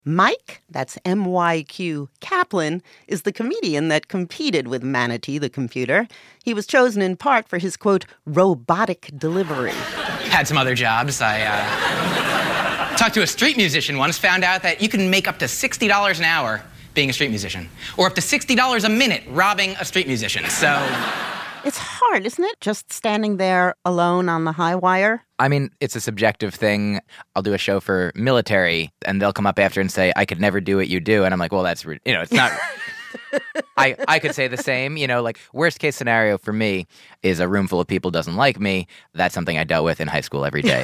Mike, that's M-Y-Q, Kaplan, is the comedian that competed with Manatee, the computer. He was chosen in part for his, quote, robotic delivery. Had some other jobs. I talked to a street musician once, found out that you can make up to $60 an hour being a street musician, or up to $60 a minute robbing a street musician, so... It's hard, isn't it? Just standing there alone on the high wire. I mean, it's a subjective thing. I'll do a show for military, and they'll come up after and say, I could never do what you do. And I'm like, well, that's, it's not... I could say the same, like worst case scenario for me is a room full of people doesn't like me. That's something I dealt with in high school every day.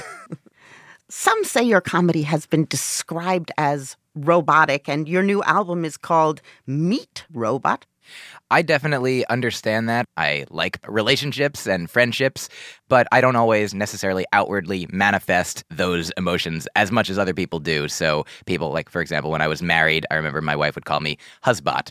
Some say your comedy has been described as robotic, and your new album is called Meet Robot. I definitely understand that. I like relationships and friendships, but I don't always necessarily outwardly manifest those emotions as much as other people do. So people, like, for example, when I was married, I remember my wife would call me husbot.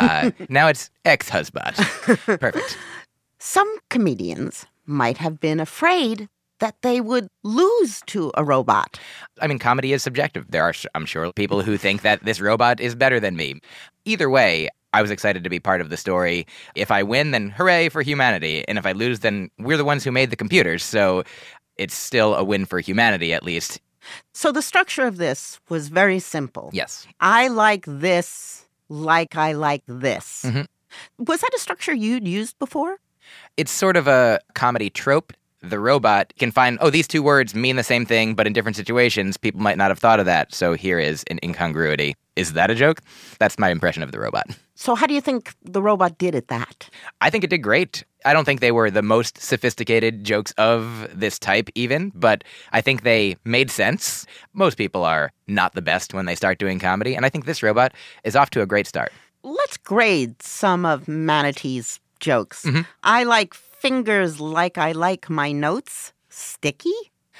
Now it's ex-husbot. Perfect. Some comedians might have been afraid that they would lose to a robot. I mean, comedy is subjective. There are, I'm sure, people who think that this robot is better than me. Either way, I was excited to be part of the story. If I win, then hooray for humanity. And if I lose, then we're the ones who made the computers. So it's still a win for humanity, at least. So the structure of this was very simple. Yes. I like this like I like this. Mm-hmm. Was that a structure you'd used before? It's sort of a comedy trope. The robot can find, these two words mean the same thing, but in different situations, people might not have thought of that. So here is an incongruity. Is that a joke? That's my impression of the robot. So how do you think the robot did at that? I think it did great. I don't think they were the most sophisticated jokes of this type even, but I think they made sense. Most people are not the best when they start doing comedy, and I think this robot is off to a great start. Let's grade some of Manatee's jokes. Mm-hmm. I like fingers like I like my notes. Sticky?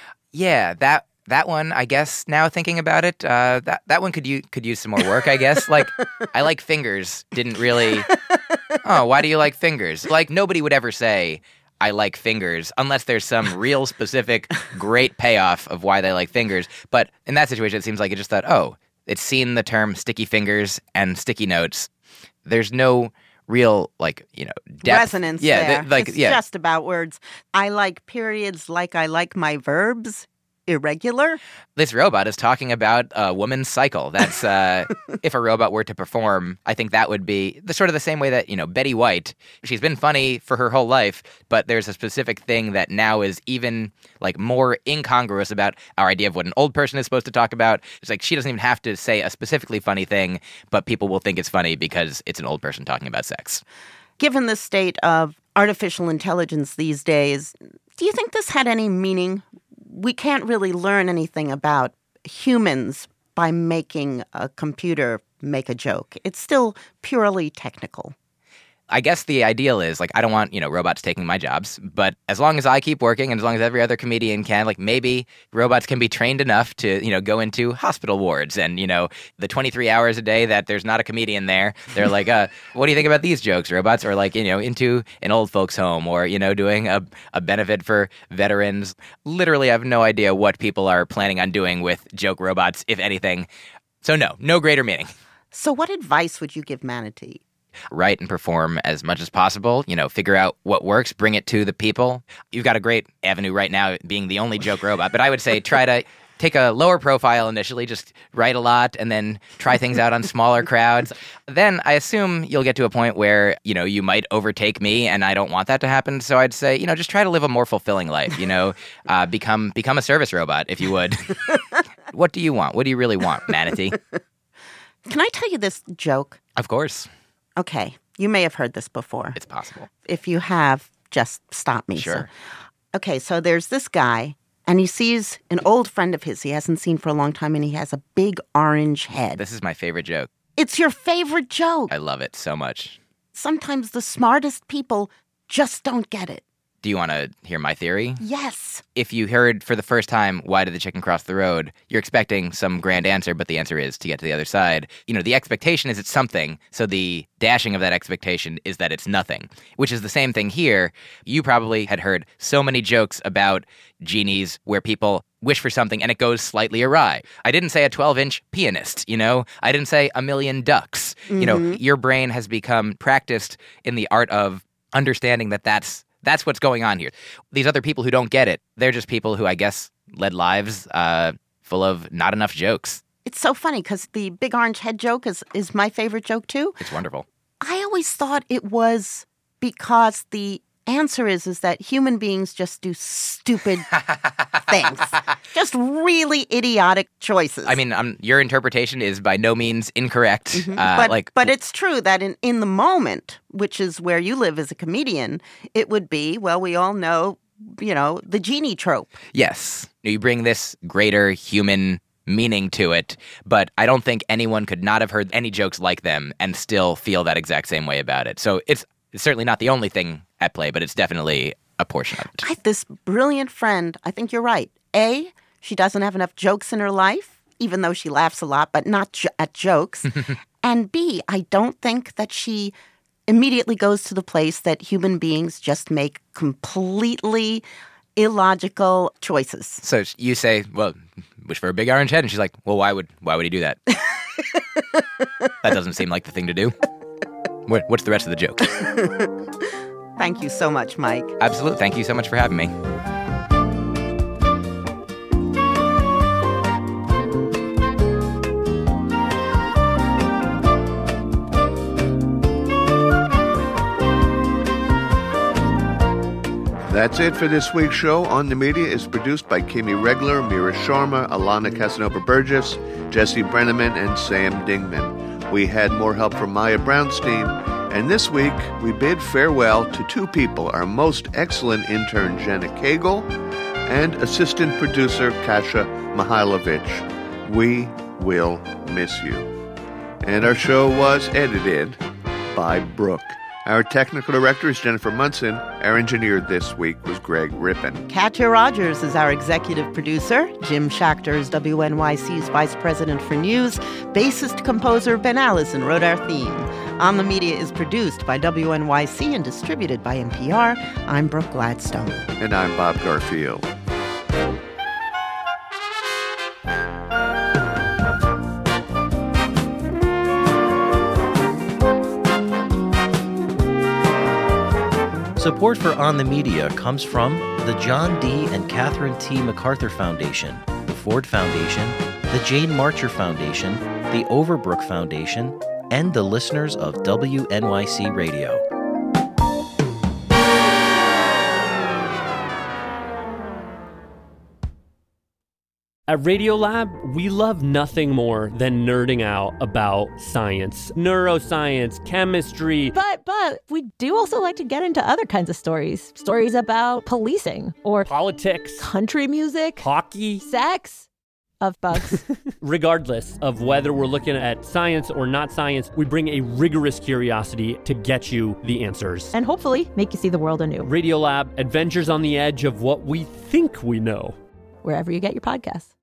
Yeah, that one, I guess, now thinking about it, that one could use some more work, I guess. Like, I like fingers didn't really... Oh, why do you like fingers? Like, nobody would ever say, I like fingers, unless there's some real specific great payoff of why they like fingers. But in that situation, it seems like it just thought, it's seen the term sticky fingers and sticky notes. There's no real, depth. Resonance there. It's yeah. just about words. I like periods like I like my verbs. Irregular? This robot is talking about a woman's cycle. That's, if a robot were to perform, I think that would be the same way that, Betty White, she's been funny for her whole life, but there's a specific thing that now is even, more incongruous about our idea of what an old person is supposed to talk about. It's like she doesn't even have to say a specifically funny thing, but people will think it's funny because it's an old person talking about sex. Given the state of artificial intelligence these days, do you think this had any meaning? We can't really learn anything about humans by making a computer make a joke. It's still purely technical. I guess the ideal is, I don't want, robots taking my jobs, but as long as I keep working and as long as every other comedian can, maybe robots can be trained enough to, go into hospital wards and, the 23 hours a day that there's not a comedian there, they're like, what do you think about these jokes, robots? Or into an old folks home or, doing a benefit for veterans. Literally, I have no idea what people are planning on doing with joke robots, if anything. So no greater meaning. So what advice would you give Manatee? Write and perform as much as possible, figure out what works, bring it to the people. You've got a great avenue right now being the only joke robot, but I would say try to take a lower profile initially, just write a lot and then try things out on smaller crowds. Then I assume you'll get to a point where, you might overtake me and I don't want that to happen. So I'd say, just try to live a more fulfilling life, become a service robot if you would. What do you want? What do you really want, Manatee? Can I tell you this joke? Of course. Okay, you may have heard this before. It's possible. If you have, just stop me. Sure. So there's this guy, and he sees an old friend of his he hasn't seen for a long time, and he has a big orange head. This is my favorite joke. It's your favorite joke. I love it so much. Sometimes the smartest people just don't get it. Do you want to hear my theory? Yes. If you heard for the first time, why did the chicken cross the road, you're expecting some grand answer, but the answer is to get to the other side. The expectation is it's something, so the dashing of that expectation is that it's nothing, which is the same thing here. You probably had heard so many jokes about genies where people wish for something and it goes slightly awry. I didn't say a 12-inch pianist, I didn't say a million ducks. Your brain has become practiced in the art of understanding that that's what's going on here. These other people who don't get it, they're just people who, I guess, led lives full of not enough jokes. It's so funny because the big orange head joke is my favorite joke, too. It's wonderful. I always thought it was because the answer is that human beings just do stupid things. Just really idiotic choices. I mean, your interpretation is by no means incorrect. Mm-hmm. But it's true that in the moment, which is where you live as a comedian, it would be, well, we all know, the genie trope. Yes. You bring this greater human meaning to it, but I don't think anyone could not have heard any jokes like them and still feel that exact same way about it. So it's certainly not the only thing at play, but it's definitely a portion of it. I have this brilliant friend. I think you're right. A, she doesn't have enough jokes in her life, even though she laughs a lot, but not at jokes. And B, I don't think that she immediately goes to the place that human beings just make completely illogical choices. So you say, well, wish for a big orange head, and she's like, well, why would he do that? That doesn't seem like the thing to do. What's the rest of the joke? Thank you so much, Mike. Absolutely. Thank you so much for having me. That's it for this week's show. On the Media is produced by Kimi Regler, Mira Sharma, Alana Casanova-Burgess, Jesse Brenneman, and Sam Dingman. We had more help from Maya Brownstein. And this week, we bid farewell to two people, our most excellent intern, Jenna Cagle, and assistant producer, Kasia Mihailovich. We will miss you. And our show was edited by Brooke. Our technical director is Jennifer Munson. Our engineer this week was Greg Rippin. Katya Rogers is our executive producer. Jim Schachter is WNYC's vice president for news. Bassist composer Ben Allison wrote our theme. On the Media is produced by WNYC and distributed by NPR. I'm Brooke Gladstone. And I'm Bob Garfield. Support for On the Media comes from the John D. and Catherine T. MacArthur Foundation, the Ford Foundation, the Jane Marcher Foundation, the Overbrook Foundation, and the listeners of WNYC Radio. At Radiolab, we love nothing more than nerding out about science, neuroscience, chemistry. But we do also like to get into other kinds of stories. Stories about policing or politics, country music, hockey, sex, of bugs. Regardless of whether we're looking at science or not science, we bring a rigorous curiosity to get you the answers. And hopefully make you see the world anew. Radiolab, adventures on the edge of what we think we know. Wherever you get your podcasts.